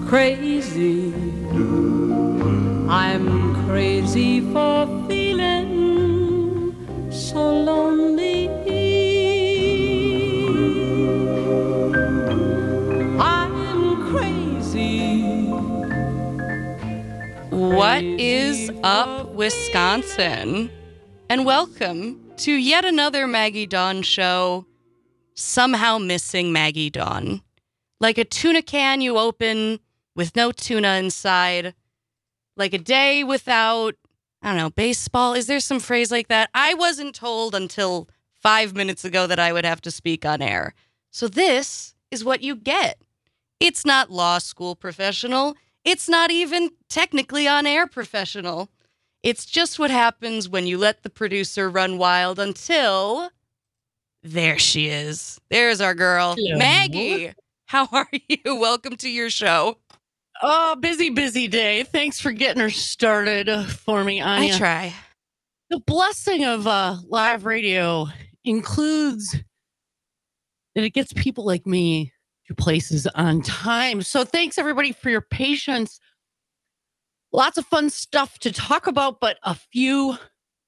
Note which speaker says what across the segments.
Speaker 1: crazy. I'm crazy for feeling so lonely. I'm crazy.
Speaker 2: What is up, Wisconsin? And welcome to yet another Maggie Dawn show, somehow missing Maggie Dawn. Like a tuna can you open with no tuna inside. Like a day without, I don't know, baseball. Is there some phrase like that? I wasn't told until 5 minutes ago that I would have to speak on air. So this is what you get. It's not law school professional. It's not even technically on-air professional. It's just what happens when you let the producer run wild until... There she is. There's our girl.
Speaker 3: Hello.
Speaker 2: Maggie, how are you? Welcome to your show.
Speaker 3: Oh, busy day. Thanks for getting her started for me, Anya.
Speaker 2: I try.
Speaker 3: The blessing of live radio includes that it gets people like me to places on time. So thanks, everybody, for your patience. Lots of fun stuff to talk about, but a few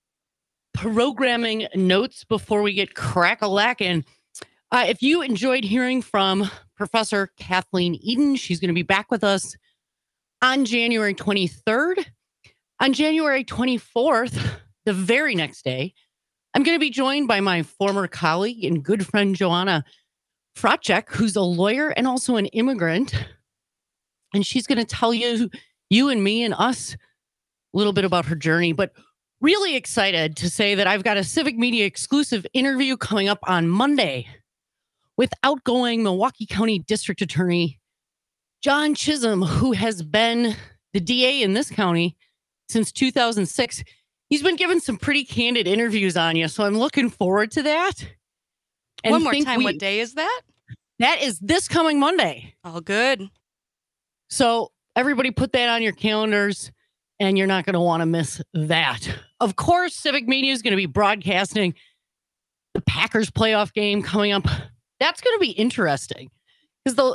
Speaker 3: programming notes before we get crack-a-lackin'. If you enjoyed hearing from Professor Kathleen Eden, she's going to be back with us on January 23rd. On January 24th, the very next day, I'm going to be joined by my former colleague and good friend, Joanna Fracek, who's a lawyer and also an immigrant. And she's going to tell you and me and us a little bit about her journey. But really excited to say that I've got a Civic Media exclusive interview coming up on Monday with outgoing Milwaukee County District Attorney John Chisholm, who has been the DA in this county since 2006. He's been given some pretty candid interviews, Anya, so I'm looking forward to that. And
Speaker 2: one more time, what day is that?
Speaker 3: That is this coming Monday.
Speaker 2: All good.
Speaker 3: So everybody put that on your calendars, and you're not going to want to miss that. Of course, Civic Media is going to be broadcasting the Packers playoff game coming up. That's going to be interesting because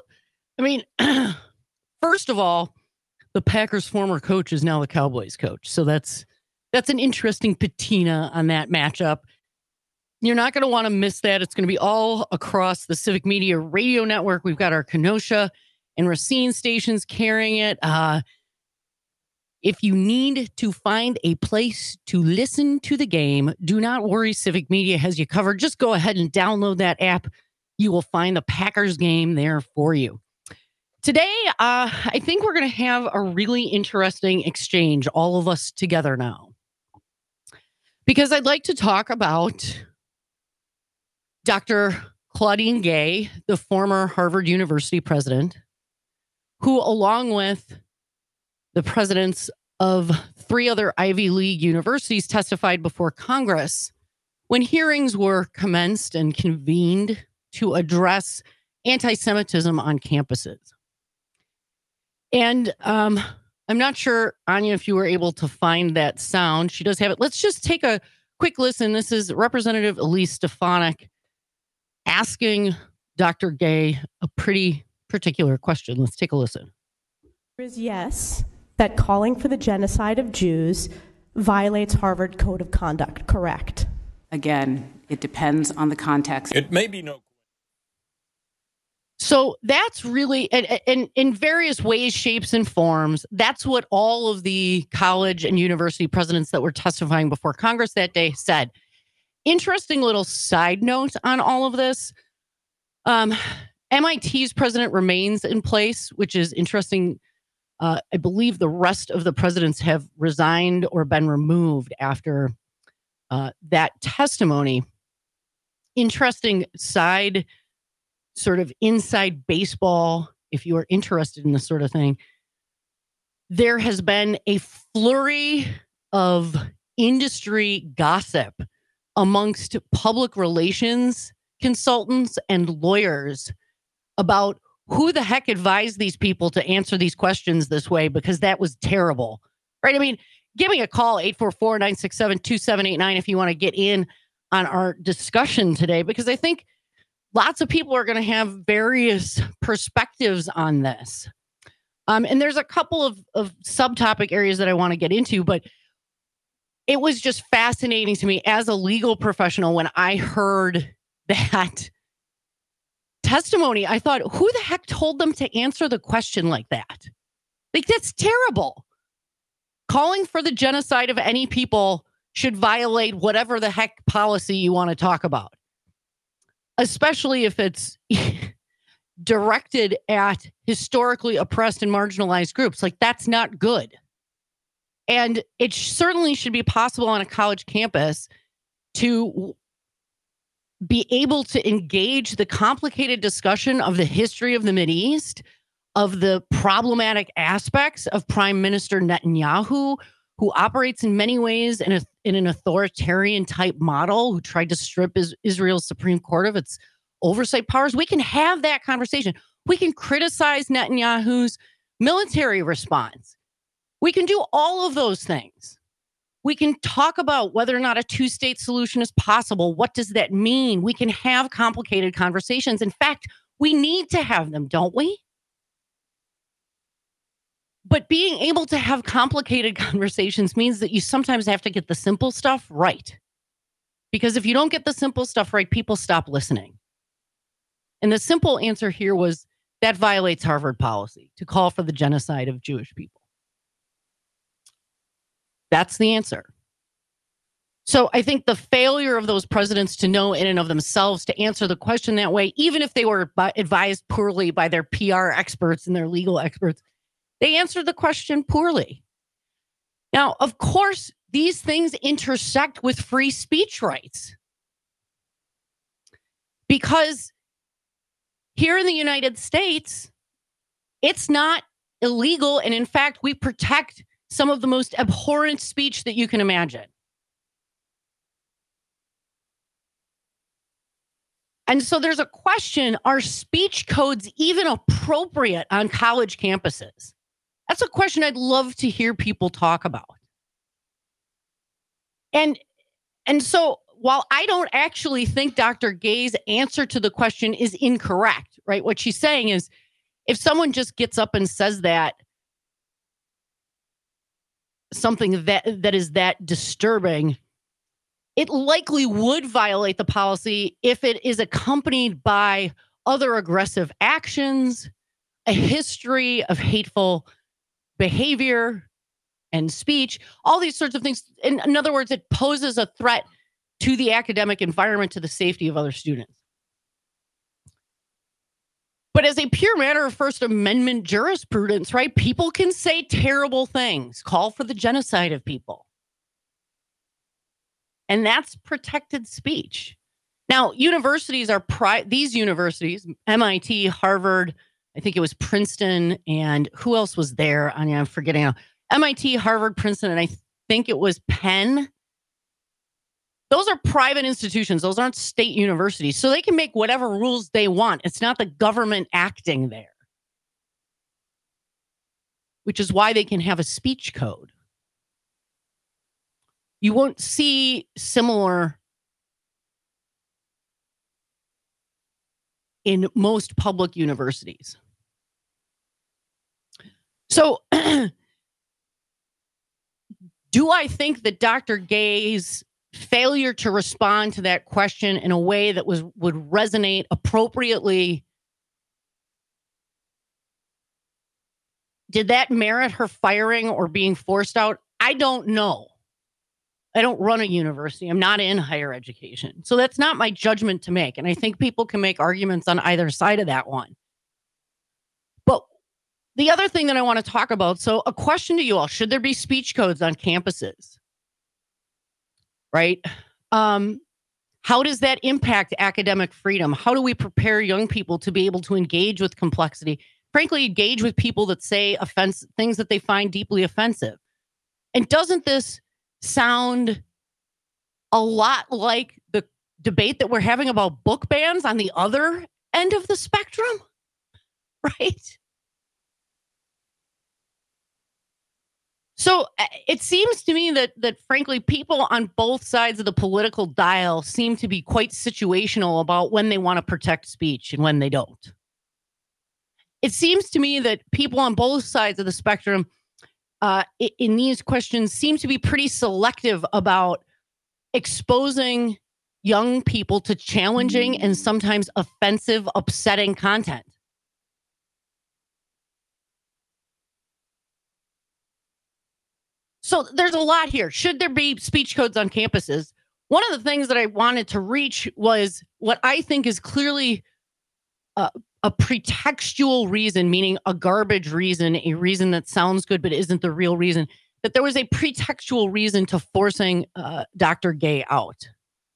Speaker 3: first of all, the Packers' former coach is now the Cowboys' coach. So that's an interesting patina on that matchup. You're not going to want to miss that. It's going to be all across the Civic Media radio network. We've got our Kenosha and Racine stations carrying it. If you need to find a place to listen to the game, do not worry. Civic Media has you covered. Just go ahead and download that app. You will find the Packers game there for you. Today, I think we're going to have a really interesting exchange, all of us together now. Because I'd like to talk about Dr. Claudine Gay, the former Harvard University president, who, along with the presidents of 3 other Ivy League universities, testified before Congress when hearings were commenced and convened to address anti-Semitism on campuses. And I'm not sure, Anya, if you were able to find that sound. She does have it. Let's just take a quick listen. This is Representative Elise Stefanik asking Dr. Gay a pretty particular question. Let's take a listen.
Speaker 4: Is yes, that calling for the genocide of Jews violates Harvard Code of Conduct, correct?
Speaker 5: Again, it depends on the context.
Speaker 6: It may be no.
Speaker 3: So that's really, and in various ways, shapes, and forms, that's what all of the college and university presidents that were testifying before Congress that day said. Interesting little side note on all of this. MIT's president remains in place, which is interesting. I believe the rest of the presidents have resigned or been removed after that testimony. Interesting side, sort of inside baseball, if you are interested in this sort of thing. There has been a flurry of industry gossip amongst public relations consultants and lawyers about who the heck advised these people to answer these questions this way, because that was terrible, right? I mean, give me a call, 844-967-2789, if you want to get in on our discussion today, because I think lots of people are going to have various perspectives on this. And there's a couple of subtopic areas that I want to get into, but it was just fascinating to me as a legal professional when I heard that testimony. I thought, who the heck told them to answer the question like that? Like, that's terrible. Calling for the genocide of any people should violate whatever the heck policy you want to talk about, especially if it's directed at historically oppressed and marginalized groups. Like, that's not good. And it certainly should be possible on a college campus to be able to engage the complicated discussion of the history of the Mideast, of the problematic aspects of Prime Minister Netanyahu, who operates in many ways in an authoritarian type model, who tried to strip Israel's Supreme Court of its oversight powers. We can have that conversation. We can criticize Netanyahu's military response. We can do all of those things. We can talk about whether or not a two-state solution is possible. What does that mean? We can have complicated conversations. In fact, we need to have them, don't we? But being able to have complicated conversations means that you sometimes have to get the simple stuff right. Because if you don't get the simple stuff right, people stop listening. And the simple answer here was that violates Harvard policy to call for the genocide of Jewish people. That's the answer. So I think the failure of those presidents to know in and of themselves to answer the question that way, even if they were advised poorly by their PR experts and their legal experts, they answered the question poorly. Now, of course, these things intersect with free speech rights. Because here in the United States, it's not illegal. And in fact, we protect some of the most abhorrent speech that you can imagine. And so there's a question, are speech codes even appropriate on college campuses? That's a question I'd love to hear people talk about. And so while I don't actually think Dr. Gay's answer to the question is incorrect, right? What she's saying is, if someone just gets up and says that, something that is that disturbing, it likely would violate the policy if it is accompanied by other aggressive actions, a history of hateful behavior and speech, all these sorts of things. In other words, it poses a threat to the academic environment, to the safety of other students. But as a pure matter of First Amendment jurisprudence, right, people can say terrible things, call for the genocide of people. And that's protected speech. Now, universities are these universities, MIT, Harvard, I think it was Princeton, and who else was there? I'm forgetting now. MIT, Harvard, Princeton, and I think it was Penn. Those are private institutions. Those aren't state universities. So they can make whatever rules they want. It's not the government acting there, which is why they can have a speech code. You won't see similar in most public universities. So do I think that Dr. Gay's failure to respond to that question in a way that would resonate appropriately, did that merit her firing or being forced out? I don't know. I don't run a university. I'm not in higher education. So that's not my judgment to make. And I think people can make arguments on either side of that one. But the other thing that I want to talk about, so a question to you all, should there be speech codes on campuses? Right? How does that impact academic freedom? How do we prepare young people to be able to engage with complexity? Frankly, engage with people that say things that they find deeply offensive. And doesn't this sound a lot like the debate that we're having about book bans on the other end of the spectrum? Right? So it seems to me that frankly, people on both sides of the political dial seem to be quite situational about when they want to protect speech and when they don't. it seems to me that people on both sides of the spectrum in these questions seem to be pretty selective about exposing young people to challenging and sometimes offensive, upsetting content. So there's a lot here. Should there be speech codes on campuses? One of the things that I wanted to reach was what I think is clearly a pretextual reason, meaning a garbage reason, a reason that sounds good but isn't the real reason, that there was a pretextual reason to forcing Dr. Gay out.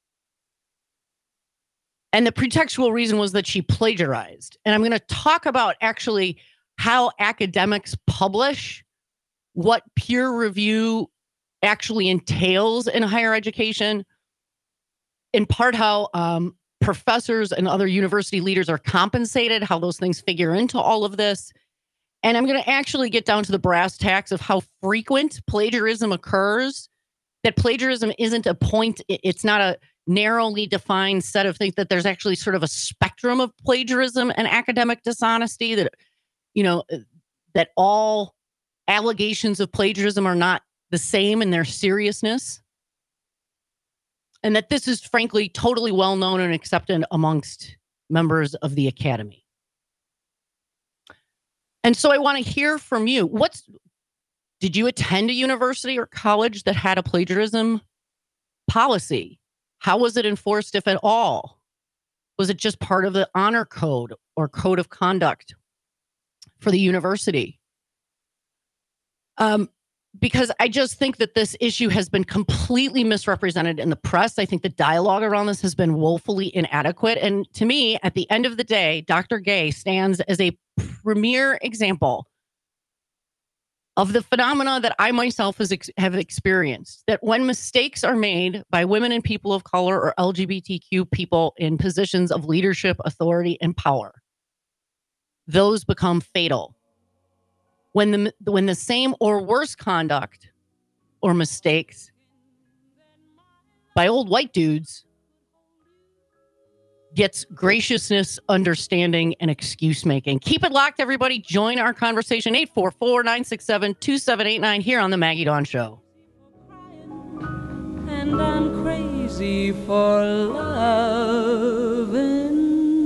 Speaker 3: And the pretextual reason was that she plagiarized. And I'm going to talk about actually how academics publish, what peer review actually entails in higher education, in part how professors and other university leaders are compensated, how those things figure into all of this. And I'm going to actually get down to the brass tacks of how frequent plagiarism occurs, that plagiarism isn't a point. It's not a narrowly defined set of things, that there's actually sort of a spectrum of plagiarism and academic dishonesty, that, you know, that all allegations of plagiarism are not the same in their seriousness. And that this is frankly totally well known and accepted amongst members of the academy. And so I want to hear from you. Did you attend a university or college that had a plagiarism policy? How was it enforced, if at all? Was it just part of the honor code or code of conduct for the university? Because I just think that this issue has been completely misrepresented in the press. I think the dialogue around this has been woefully inadequate. And to me, at the end of the day, Dr. Gay stands as a premier example of the phenomena that I myself have experienced, that when mistakes are made by women and people of color or LGBTQ people in positions of leadership, authority, and power, those become fatal. When the same or worse conduct or mistakes by old white dudes gets graciousness, understanding, and excuse making. Keep it locked, everybody. Join our conversation, 844-967-2789 here on the Maggie Dawn Show.
Speaker 1: And I'm crazy for loving.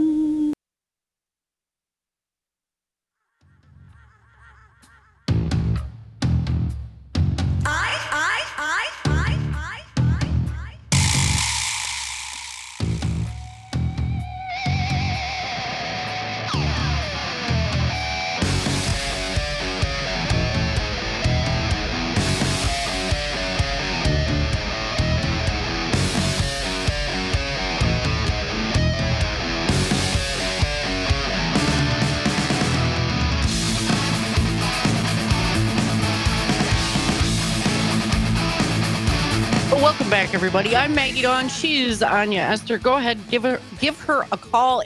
Speaker 3: Welcome back, everybody. I'm Maggie Dawn. She's Anya Esther. Go ahead, give her a call,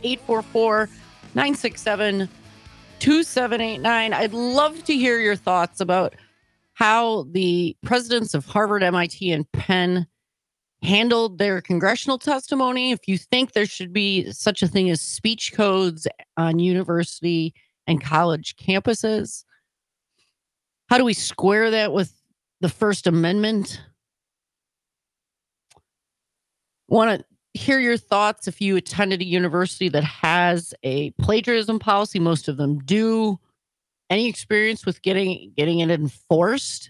Speaker 3: 844-967-2789. I'd love to hear your thoughts about how the presidents of Harvard, MIT, and Penn handled their congressional testimony. If you think there should be such a thing as speech codes on university and college campuses, how do we square that with the First Amendment? Want to hear your thoughts if you attended a university that has a plagiarism policy. Most of them do. Any experience with getting it enforced?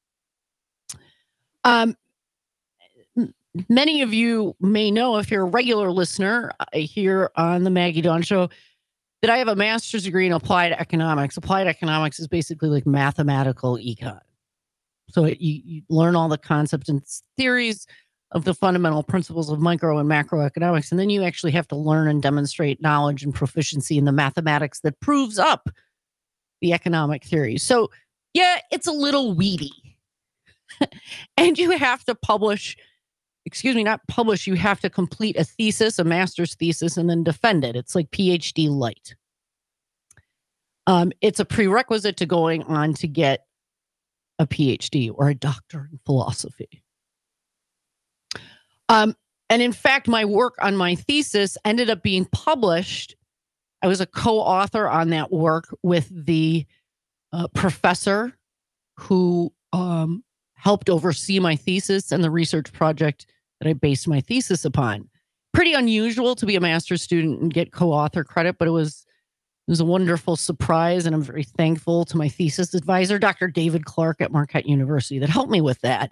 Speaker 3: Many of you may know, if you're a regular listener here on the Maggie Dawn Show, that I have a master's degree in applied economics. Applied economics is basically like mathematical econ. So you learn all the concepts and theories of the fundamental principles of micro and macroeconomics. And then you actually have to learn and demonstrate knowledge and proficiency in the mathematics that proves up the economic theory. So yeah, it's a little weedy. And you have to you have to complete a thesis, a master's thesis, and then defend it. It's like PhD light. It's a prerequisite to going on to get a PhD or a doctor in philosophy. And in fact, my work on my thesis ended up being published I was a co-author on that work with the professor who helped oversee my thesis and the research project that I based my thesis upon. Pretty unusual to be a master's student and get co-author credit, but it was a wonderful surprise, and I'm very thankful to my thesis advisor, Dr. David Clark at Marquette University, that helped me with that.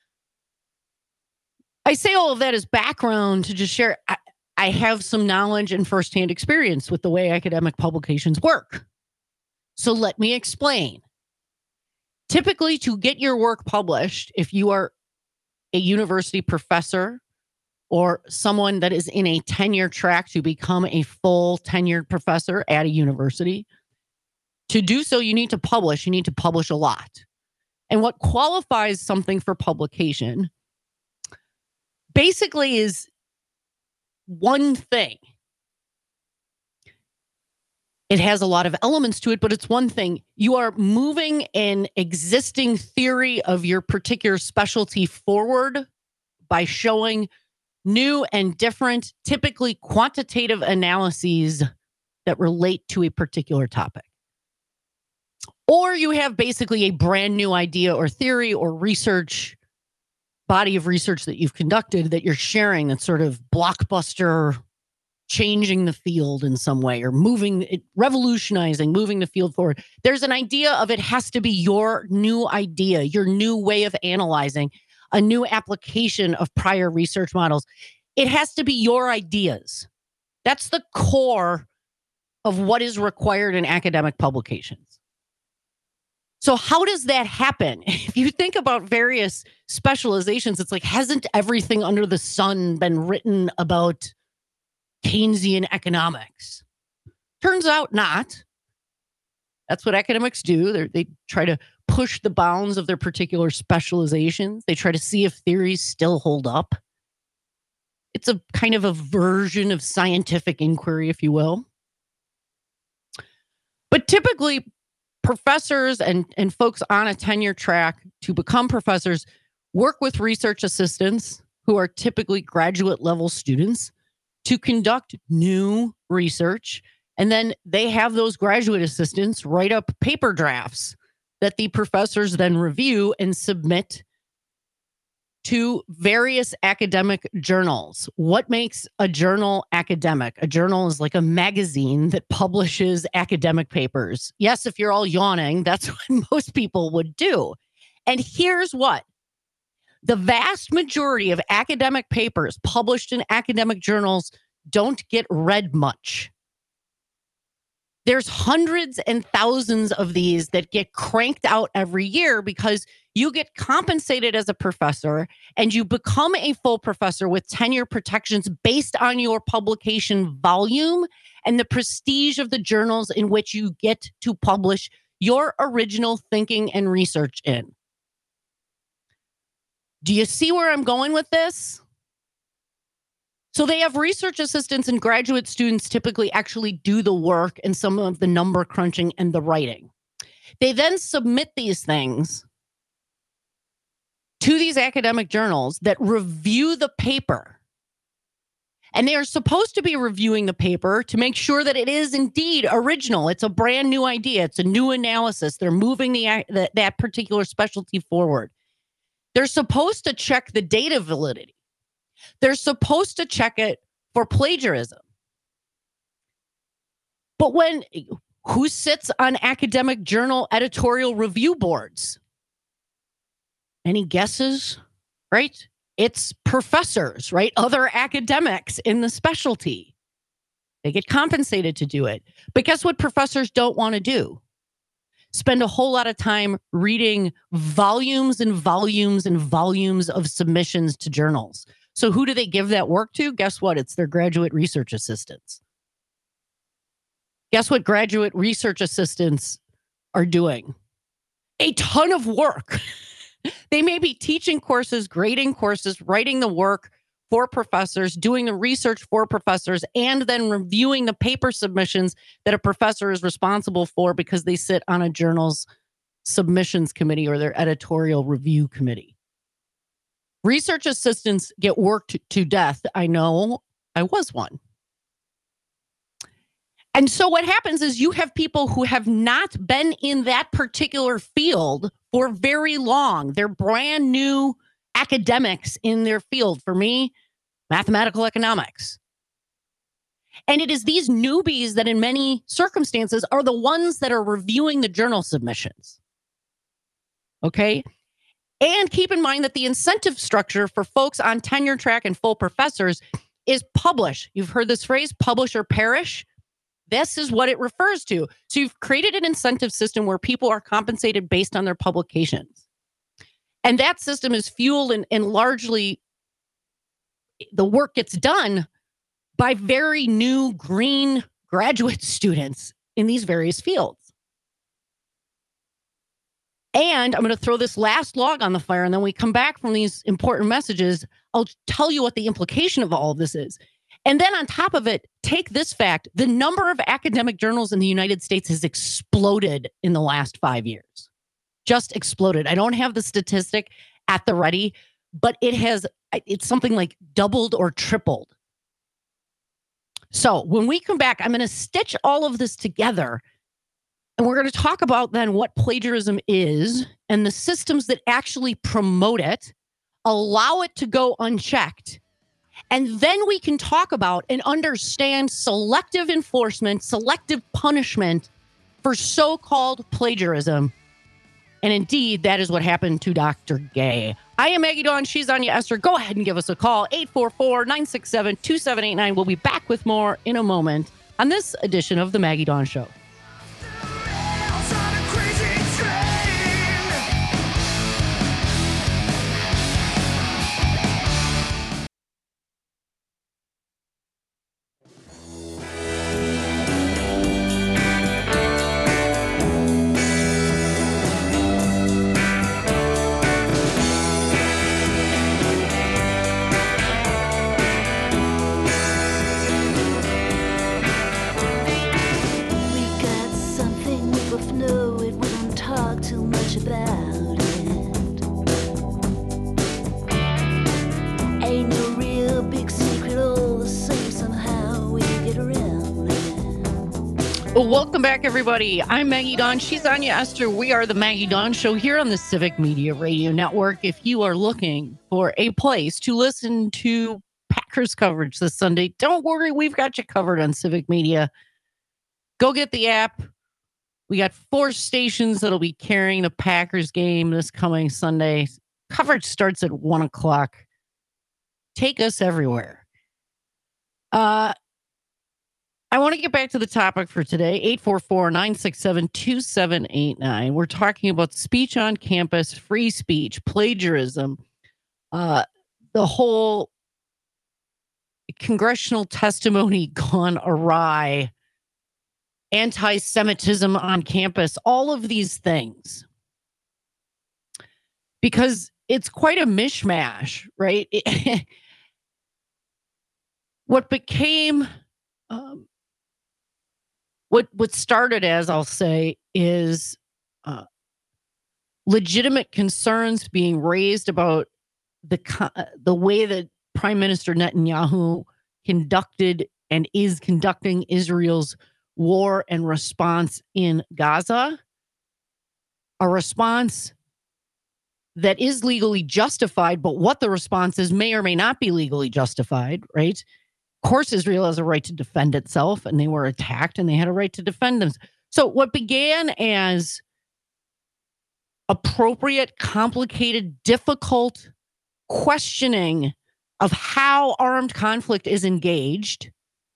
Speaker 3: I say all of that as background to just share. I have some knowledge and firsthand experience with the way academic publications work. So let me explain. Typically, to get your work published, if you are a university professor or someone that is in a tenure track to become a full tenured professor at a university, to do so, you need to publish. You need to publish a lot. And what qualifies something for publication basically is one thing. It has a lot of elements to it, but it's one thing. You are moving an existing theory of your particular specialty forward by showing new and different, typically quantitative analyses that relate to a particular topic. Or you have basically a brand new idea or theory or research, body of research that you've conducted that you're sharing that's sort of blockbuster, changing the field in some way or revolutionizing, moving the field forward. There's an idea of it has to be your new idea, your new way of analyzing, a new application of prior research models. It has to be your ideas. That's the core of what is required in academic publications. So how does that happen? If you think about various specializations, it's like, hasn't everything under the sun been written about Keynesian economics? Turns out not. That's what academics do. They try to push the bounds of their particular specializations. They try to see if theories still hold up. It's a kind of a version of scientific inquiry, if you will. But typically, professors and folks on a tenure track to become professors work with research assistants who are typically graduate level students to conduct new research. And then they have those graduate assistants write up paper drafts that the professors then review and submit to various academic journals. What makes a journal academic? A journal is like a magazine that publishes academic papers. Yes, if you're all yawning, that's what most people would do. And here's what. The vast majority of academic papers published in academic journals don't get read much. There's hundreds and thousands of these that get cranked out every year because you get compensated as a professor and you become a full professor with tenure protections based on your publication volume and the prestige of the journals in which you get to publish your original thinking and research in. Do you see where I'm going with this? So they have research assistants and graduate students typically actually do the work and some of the number crunching and the writing. They then submit these things to these academic journals that review the paper. And they are supposed to be reviewing the paper to make sure that it is indeed original. It's a brand new idea. It's a new analysis. They're moving that particular specialty forward. They're supposed to check the data validity. They're supposed to check it for plagiarism. But who sits on academic journal editorial review boards? Any guesses? Right? It's professors, right? Other academics in the specialty. They get compensated to do it. But guess what professors don't want to do? Spend a whole lot of time reading volumes and volumes and volumes of submissions to journals. So who do they give that work to? Guess what? It's their graduate research assistants. Guess what graduate research assistants are doing? A ton of work. They may be teaching courses, grading courses, writing the work for professors, doing the research for professors, and then reviewing the paper submissions that a professor is responsible for because they sit on a journal's submissions committee or their editorial review committee. Research assistants get worked to death. I know I was one. And so what happens is you have people who have not been in that particular field for very long. They're brand new academics in their field. For me, mathematical economics. And it is these newbies that in many circumstances are the ones that are reviewing the journal submissions. Okay? And keep in mind that the incentive structure for folks on tenure track and full professors is publish. You've heard this phrase, publish or perish. This is what it refers to. So you've created an incentive system where people are compensated based on their publications. And that system is fueled and largely the work gets done by very new green graduate students in these various fields. And I'm going to throw this last log on the fire, and then we come back from these important messages. I'll tell you what the implication of all of this is. And then on top of it, take this fact. The number of academic journals in the United States has exploded in the last 5 years. Just exploded. I don't have the statistic at the ready, but it's something like doubled or tripled. So when we come back, I'm going to stitch all of this together, and we're going to talk about then what plagiarism is and the systems that actually promote it, allow it to go unchecked. And then we can talk about and understand selective enforcement, selective punishment for so-called plagiarism. And indeed, that is what happened to Dr. Gay. I am Maggie Dawn. She's Anya Esther. Go ahead and give us a call, 844-967-2789. We'll be back with more in a moment on this edition of The Maggie Dawn Show. Welcome back, everybody. I'm Maggie Dawn. She's Anya Esther. We are the Maggie Dawn Show here on the Civic Media Radio Network. If you are looking for a place to listen to Packers coverage this Sunday, don't worry. We've got you covered on Civic Media. Go get the app. We got 4 stations that'll be carrying the Packers game this coming Sunday. Coverage starts at 1 o'clock. Take us everywhere. I want to get back to the topic for today, 844-967-2789. We're talking about speech on campus, free speech, plagiarism, the whole congressional testimony gone awry, anti-Semitism on campus, all of these things. Because it's quite a mishmash, right? What became... What started as, I'll say, is legitimate concerns being raised about the way that Prime Minister Netanyahu conducted and is conducting Israel's war and response in Gaza, a response that is legally justified, but what the response is may or may not be legally justified, right? Of course, Israel has a right to defend itself, and they were attacked, and they had a right to defend them. So what began as appropriate, complicated, difficult questioning of how armed conflict is engaged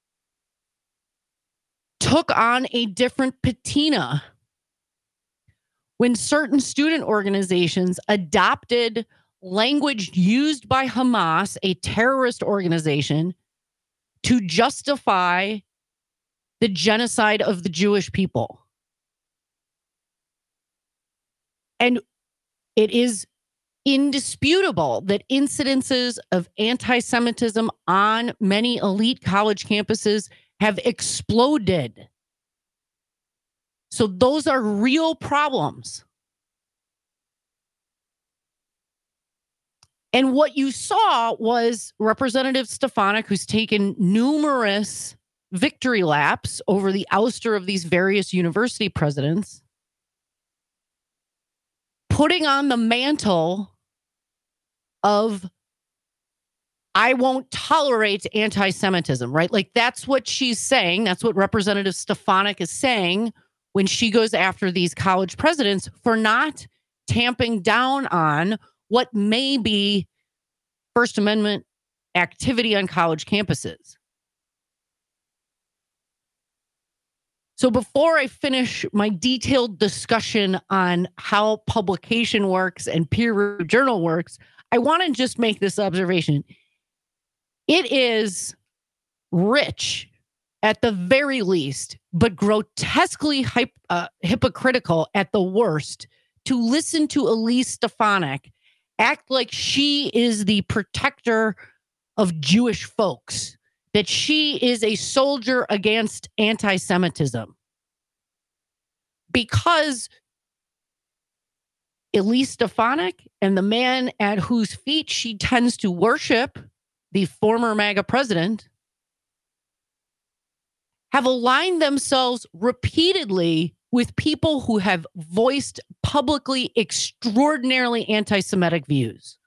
Speaker 3: took on a different patina when certain student organizations adopted language used by Hamas, a terrorist organization, to justify the genocide of the Jewish people. And it is indisputable that incidences of anti-Semitism on many elite college campuses have exploded. So those are real problems. And what you saw was Representative Stefanik, who's taken numerous victory laps over the ouster of these various university presidents, putting on the mantle of I won't tolerate anti-Semitism, right? Like that's what she's saying. That's what Representative Stefanik is saying when she goes after these college presidents for not tamping down on what may be First Amendment activity on college campuses. So before I finish my detailed discussion on how publication works and peer-reviewed journal works, I want to just make this observation. It is rich at the very least, but grotesquely hypocritical at the worst to listen to Elise Stefanik act like she is the protector of Jewish folks, that she is a soldier against anti-Semitism. Because Elise Stefanik and the man at whose feet she tends to worship, the former MAGA president, have aligned themselves repeatedly with people who have voiced publicly extraordinarily anti-Semitic views.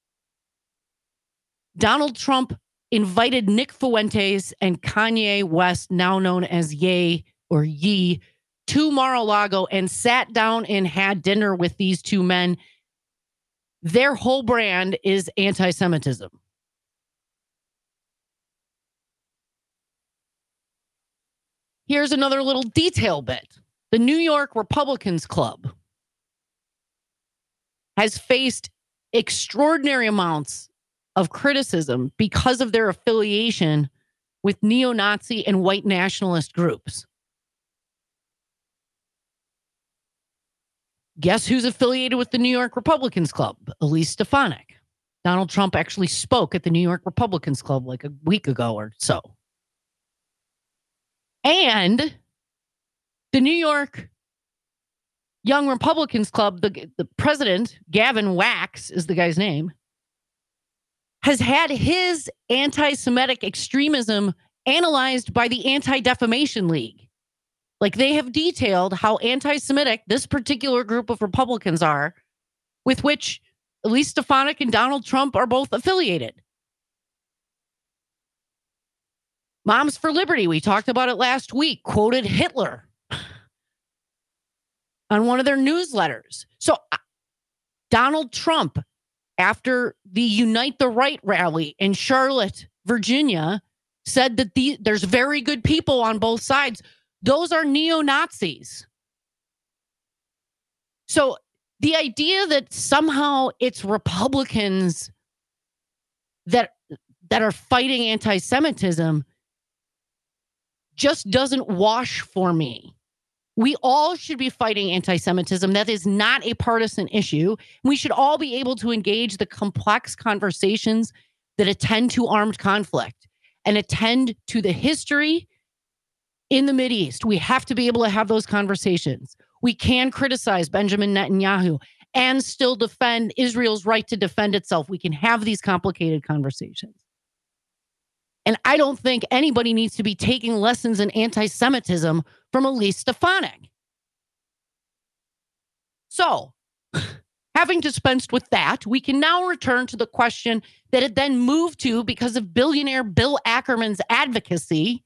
Speaker 3: Donald Trump invited Nick Fuentes and Kanye West, now known as Ye or Yee, to Mar-a-Lago and sat down and had dinner with these two men. Their whole brand is anti-Semitism. Here's another little detail bit. The New York Republicans Club has faced extraordinary amounts of criticism because of their affiliation with neo-Nazi and white nationalist groups. Guess who's affiliated with the New York Republicans Club? Elise Stefanik. Donald Trump actually spoke at the New York Republicans Club like a week ago or so. And the New York Young Republicans Club, the president, Gavin Wax is the guy's name, has had his anti-Semitic extremism analyzed by the Anti-Defamation League. Like they have detailed how anti-Semitic this particular group of Republicans are, with which Elise Stefanik and Donald Trump are both affiliated. Moms for Liberty, we talked about it last week, quoted Hitler on one of their newsletters. So Donald Trump, after the Unite the Right rally in Charlotte, Virginia, said that there's very good people on both sides. Those are neo-Nazis. So the idea that somehow it's Republicans that are fighting anti-Semitism just doesn't wash for me. We all should be fighting anti-Semitism. That is not a partisan issue. We should all be able to engage the complex conversations that attend to armed conflict and attend to the history in the Mideast. We have to be able to have those conversations. We can criticize Benjamin Netanyahu and still defend Israel's right to defend itself. We can have these complicated conversations. And I don't think anybody needs to be taking lessons in anti-Semitism from Elise Stefanik. So, having dispensed with that, we can now return to the question that it then moved to because of billionaire Bill Ackerman's advocacy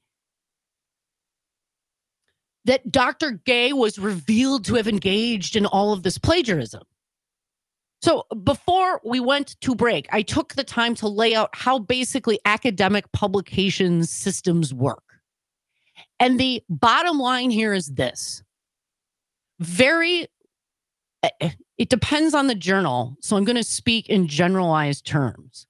Speaker 3: that Dr. Gay was revealed to have engaged in all of this plagiarism. So before we went to break, I took the time to lay out how basically academic publications systems work. And the bottom line here is this. It depends on the journal, so I'm going to speak in generalized terms.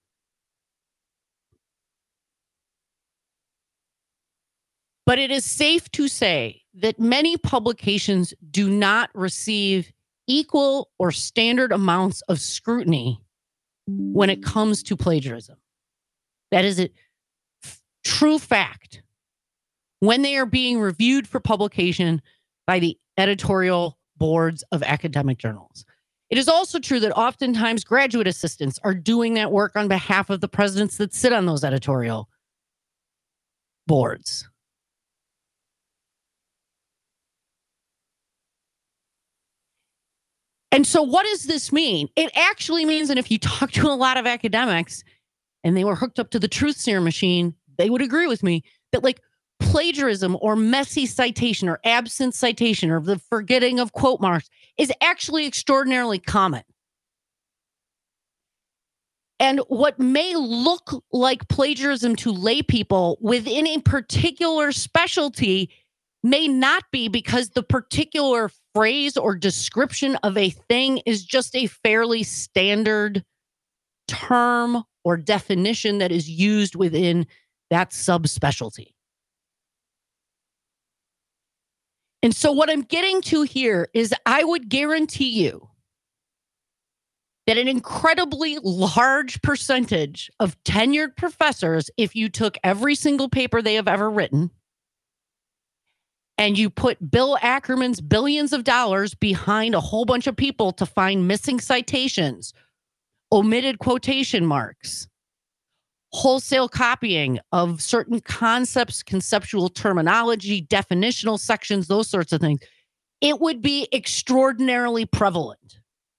Speaker 3: But it is safe to say that many publications do not receive equal or standard amounts of scrutiny when it comes to plagiarism. That is a true fact. When they are being reviewed for publication by the editorial boards of academic journals. It is also true that oftentimes graduate assistants are doing that work on behalf of the presidents that sit on those editorial boards. And so what does this mean? It actually means, and if you talk to a lot of academics and they were hooked up to the truth serum machine, they would agree with me that like plagiarism or messy citation or absent citation or the forgetting of quote marks is actually extraordinarily common. And what may look like plagiarism to lay people within a particular specialty may not be, because the particular phrase or description of a thing is just a fairly standard term or definition that is used within that subspecialty. And so what I'm getting to here is I would guarantee you that an incredibly large percentage of tenured professors, if you took every single paper they have ever written and you put Bill Ackerman's billions of dollars behind a whole bunch of people to find missing citations, omitted quotation marks, wholesale copying of certain concepts, conceptual terminology, definitional sections, those sorts of things, it would be extraordinarily prevalent.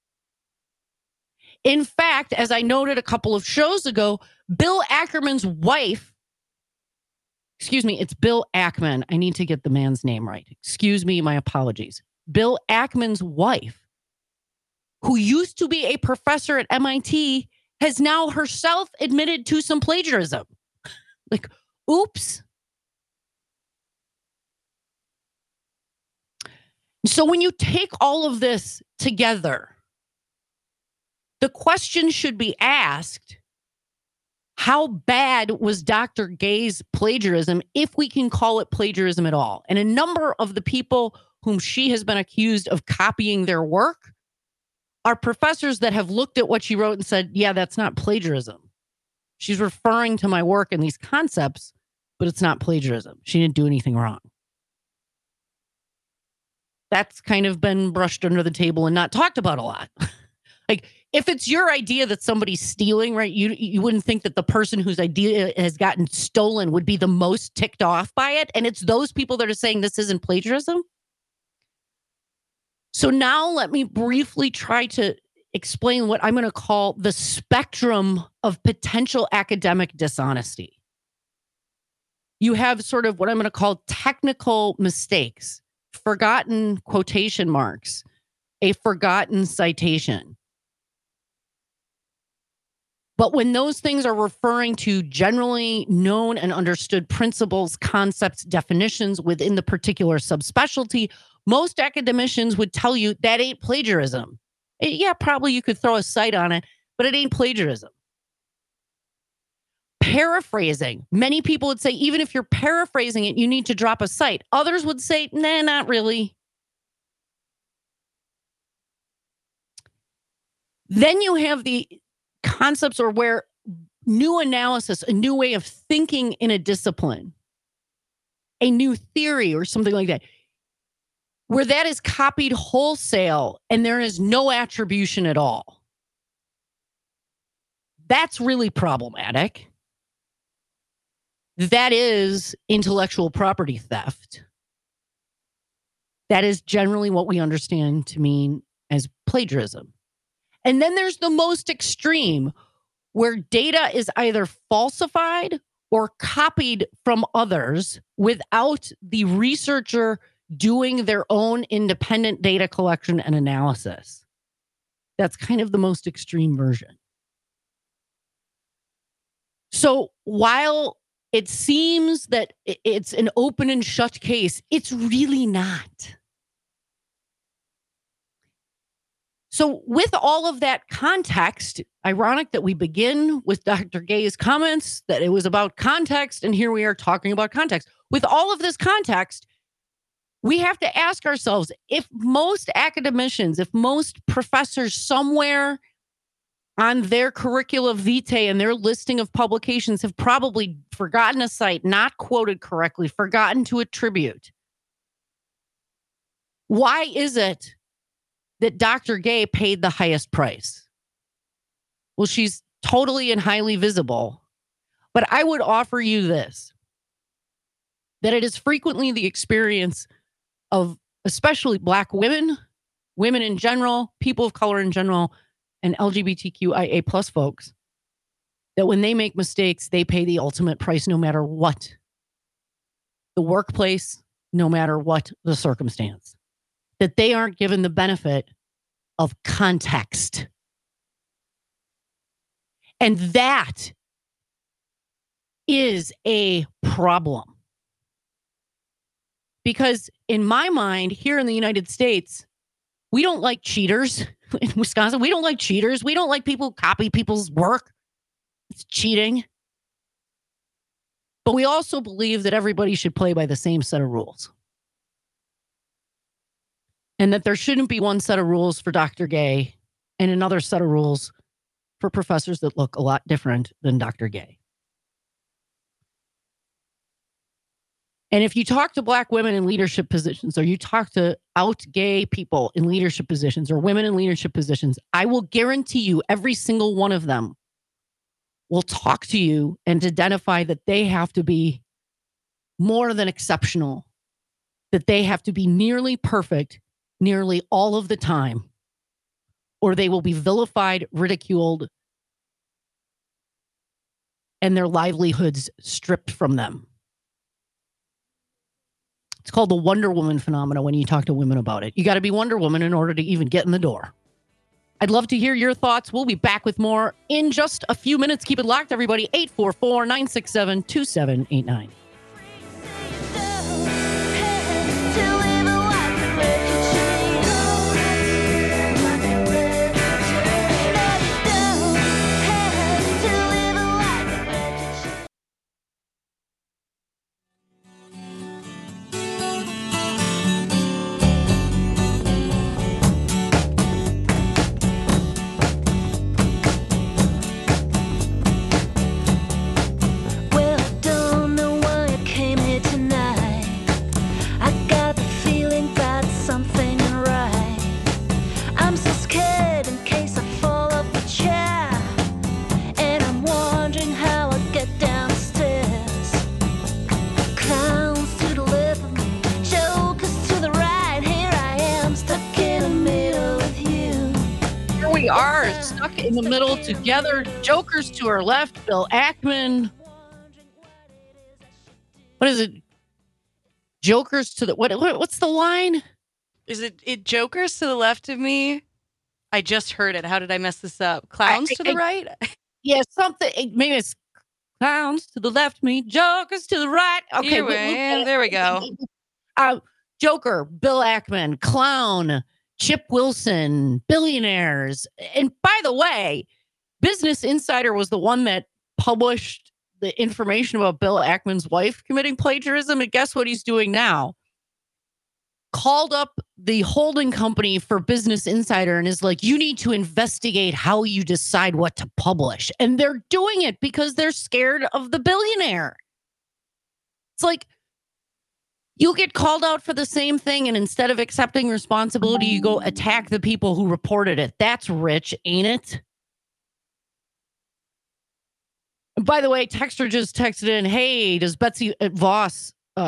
Speaker 3: In fact, as I noted a couple of shows ago, Bill Ackerman's wife, it's Bill Ackman. I need to get the man's name right. Excuse me, my apologies. Bill Ackman's wife, who used to be a professor at MIT, has now herself admitted to some plagiarism. Like, oops. So when you take all of this together, the question should be asked, how bad was Dr. Gay's plagiarism, if we can call it plagiarism at all? And a number of the people whom she has been accused of copying their work are professors that have looked at what she wrote and said, yeah, that's not plagiarism. She's referring to my work and these concepts, but it's not plagiarism. She didn't do anything wrong. That's kind of been brushed under the table and not talked about a lot. Like, if it's your idea that somebody's stealing, right, you wouldn't think that the person whose idea has gotten stolen would be the most ticked off by it. And it's those people that are saying this isn't plagiarism. So now let me briefly try to explain what I'm going to call the spectrum of potential academic dishonesty. You have sort of what I'm going to call technical mistakes, forgotten quotation marks, a forgotten citation. But when those things are referring to generally known and understood principles, concepts, definitions within the particular subspecialty, most academicians would tell you that ain't plagiarism. Yeah, probably you could throw a cite on it, but it ain't plagiarism. Paraphrasing. Many people would say, even if you're paraphrasing it, you need to drop a cite. Others would say, nah, not really. Then you have the concepts or where new analysis, a new way of thinking in a discipline, a new theory or something like that, where that is copied wholesale and there is no attribution at all. That's really problematic. That is intellectual property theft. That is generally what we understand to mean as plagiarism. And then there's the most extreme, where data is either falsified or copied from others without the researcher doing their own independent data collection and analysis. That's kind of the most extreme version. So while it seems that it's an open and shut case, it's really not. So with all of that context, ironic that we begin with Dr. Gay's comments, that it was about context, and here we are talking about context. With all of this context, we have to ask ourselves, if most academicians, if most professors somewhere on their curricula vitae and their listing of publications have probably forgotten a cite, not quoted correctly, forgotten to attribute, why is it that Dr. Gay paid the highest price? Well, she's totally and highly visible. But I would offer you this, that it is frequently the experience of especially Black women women in general, people of color in general, and LGBTQIA plus folks, that when they make mistakes, they pay the ultimate price no matter what the workplace, no matter what the circumstance, that they aren't given the benefit of context. And that is a problem. Because in my mind, here in the United States, we don't like cheaters. In Wisconsin, we don't like cheaters. We don't like people who copy people's work. It's cheating. But we also believe that everybody should play by the same set of rules. And that there shouldn't be one set of rules for Dr. Gay and another set of rules for professors that look a lot different than Dr. Gay. And if you talk to Black women in leadership positions, or you talk to out gay people in leadership positions, or women in leadership positions, I will guarantee you every single one of them will talk to you and identify that they have to be more than exceptional, that they have to be nearly perfect nearly all of the time, or they will be vilified, ridiculed, and their livelihoods stripped from them. It's called the Wonder Woman phenomena when you talk to women about it. You got to be Wonder Woman in order to even get in the door. I'd love to hear your thoughts. We'll be back with more in just a few minutes. Keep it locked, everybody. 844-967-2789. We are stuck in the middle together. Jokers to our left, Bill Ackman. What is it? Jokers to the what's the line?
Speaker 2: Is it jokers to the left of me? I just heard it. How did I mess this up? Clowns to the right?
Speaker 3: Yeah, something. Maybe it's clowns to the left of me, jokers to the right. Okay,
Speaker 2: there we go.
Speaker 3: Joker, Bill Ackman, clown, Chip Wilson, billionaires. And by the way, Business Insider was the one that published the information about Bill Ackman's wife committing plagiarism. And guess what he's doing now? Called up the holding company for Business Insider and is like, you need to investigate how you decide what to publish. And they're doing it because they're scared of the billionaire. It's like, you get called out for the same thing, and instead of accepting responsibility, you go attack the people who reported it. That's rich, ain't it? And by the way, Texter just texted in, hey, does Betsy DeVos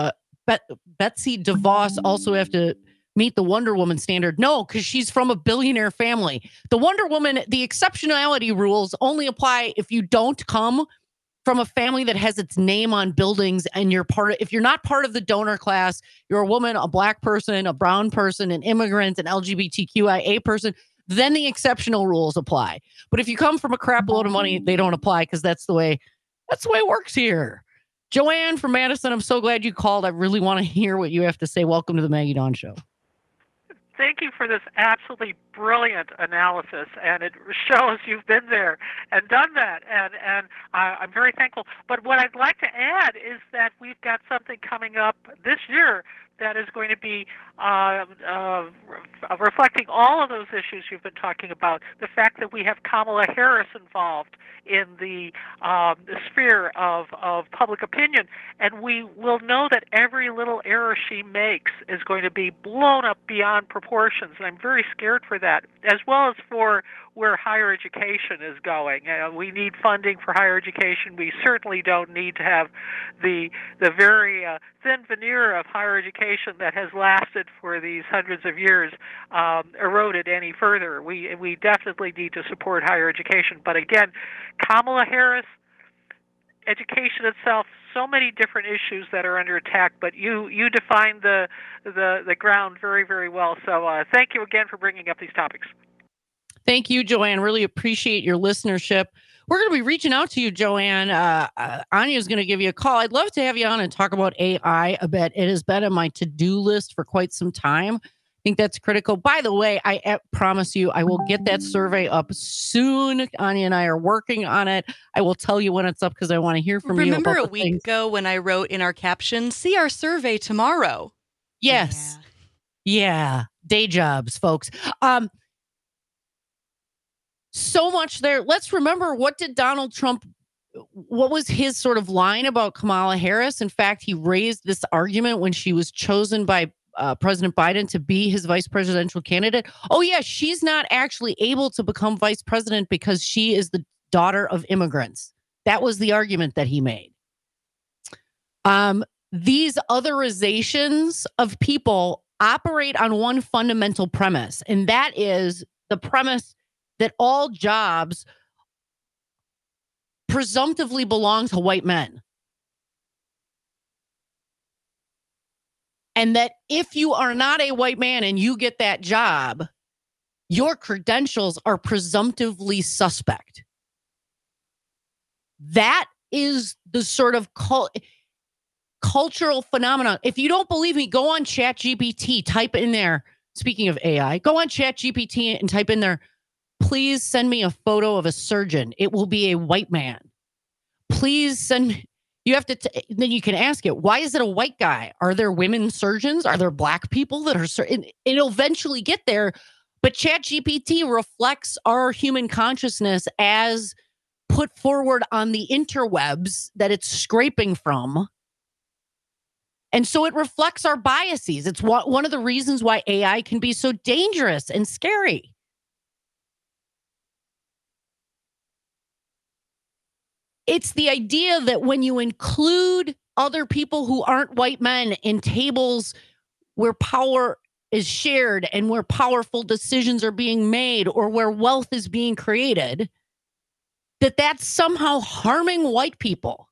Speaker 3: also have to meet the Wonder Woman standard? No, because she's from a billionaire family. The Wonder Woman, the exceptionality rules only apply if you don't come from a family that has its name on buildings, and if you're not part of the donor class, you're a woman, a Black person, a brown person, an immigrant, an LGBTQIA person, then the exceptional rules apply. But if you come from a crap load of money, they don't apply, because that's the way it works here. Joanne from Madison, I'm so glad you called. I really want to hear what you have to say. Welcome to the Maggie Dawn Show.
Speaker 6: Thank you for this absolutely brilliant analysis, and it shows you've been there and done that, and I'm very thankful. But what I'd like to add is that we've got something coming up this year that is going to be reflecting all of those issues you've been talking about. The fact that we have Kamala Harris involved in the sphere of public opinion, and we will know that every little error she makes is going to be blown up beyond proportions, and I'm very scared for that, as well as for where higher education is going. We need funding for higher education. We certainly don't need to have the very thin veneer of higher education that has lasted for these hundreds of years eroded any further. We definitely need to support higher education. But again, Kamala Harris, education itself, so many different issues that are under attack, but you define the ground very, very well. So thank you again for bringing up these topics.
Speaker 3: Thank you, Joanne. Really appreciate your listenership. We're going to be reaching out to you, Joanne. Anya is going to give you a call. I'd love to have you on and talk about AI a bit. It has been on my to-do list for quite some time. I think that's critical. By the way, I promise you, I will get that survey up soon. Anya and I are working on it. I will tell you when it's up because I want to hear from you.
Speaker 2: Remember a week ago when I wrote in our caption, see our survey tomorrow?
Speaker 3: Yes. Yeah. Day jobs, folks. So much there. Let's remember, what did Donald Trump, what was his sort of line about Kamala Harris? In fact, he raised this argument when she was chosen by President Biden to be his vice presidential candidate. Oh, yeah, she's not actually able to become vice president because she is the daughter of immigrants. That was the argument that he made. These otherizations of people operate on one fundamental premise, and that is the premise that all jobs presumptively belong to white men. And that if you are not a white man and you get that job, your credentials are presumptively suspect. That is the sort of cultural phenomenon. If you don't believe me, go on ChatGPT, type in there, speaking of AI, go on ChatGPT and type in there, please send me a photo of a surgeon. It will be a white man. Please send. You have to. Then you can ask it. Why is it a white guy? Are there women surgeons? Are there black people that are? It'll eventually get there. But ChatGPT reflects our human consciousness as put forward on the interwebs that it's scraping from. And so it reflects our biases. It's one of the reasons why AI can be so dangerous and scary. It's the idea that when you include other people who aren't white men in tables where power is shared and where powerful decisions are being made or where wealth is being created, that's somehow harming white people.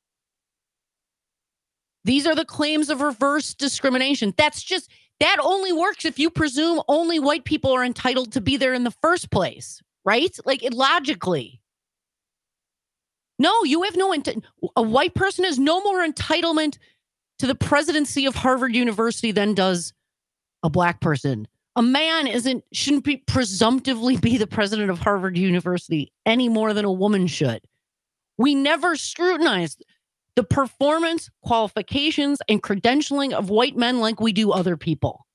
Speaker 3: These are the claims of reverse discrimination. That only works if you presume only white people are entitled to be there in the first place, right? Like, logically. No, you have no a white person has no more entitlement to the presidency of Harvard University than does a black person. A man shouldn't be presumptively be the president of Harvard University any more than a woman should. We never scrutinize the performance, qualifications, and credentialing of white men like we do other people.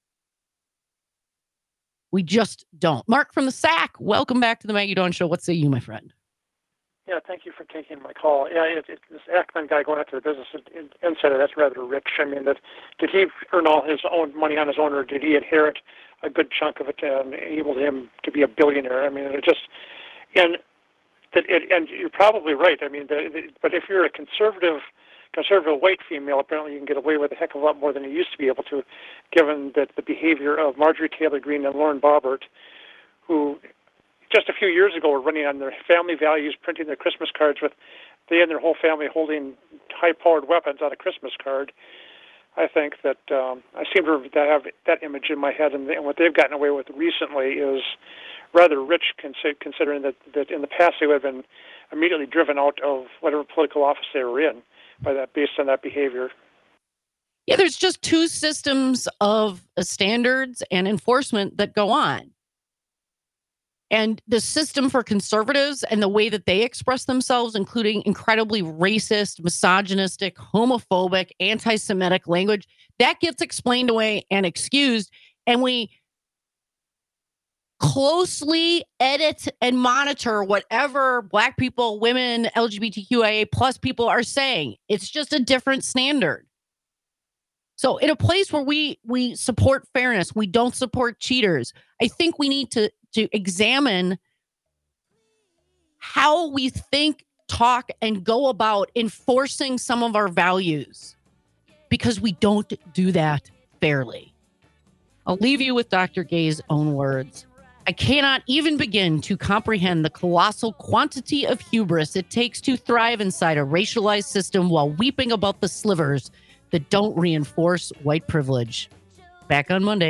Speaker 3: We just don't. Mark from the SAC, welcome back to the Maggie Dawn Show. What say you, my friend?
Speaker 7: Yeah, thank you for taking my call. Yeah, this Ackman guy going after the business insider, that's rather rich. I mean, did he earn all his own money on his own, or did he inherit a good chunk of it and enable him to be a billionaire? I mean, and you're probably right. I mean, but if you're a conservative white female, apparently you can get away with a heck of a lot more than you used to be able to, given that the behavior of Marjorie Taylor Greene and Lauren Boebert, who just a few years ago were running on their family values, printing their Christmas cards with they and their whole family holding high-powered weapons on a Christmas card. I think that I seem to have that image in my head, and what they've gotten away with recently is rather rich, considering that in the past they would have been immediately driven out of whatever political office they were in based on that behavior.
Speaker 3: Yeah, there's just two systems of standards and enforcement that go on. And the system for conservatives and the way that they express themselves, including incredibly racist, misogynistic, homophobic, anti-Semitic language, that gets explained away and excused. And we closely edit and monitor whatever Black people, women, LGBTQIA plus people are saying. It's just a different standard. So in a place where we support fairness, we don't support cheaters, I think we need to examine how we think, talk, and go about enforcing some of our values, because we don't do that fairly. I'll leave you with Dr. Gay's own words. I cannot even begin to comprehend the colossal quantity of hubris it takes to thrive inside a racialized system while weeping about the slivers that don't reinforce white privilege. Back on Monday.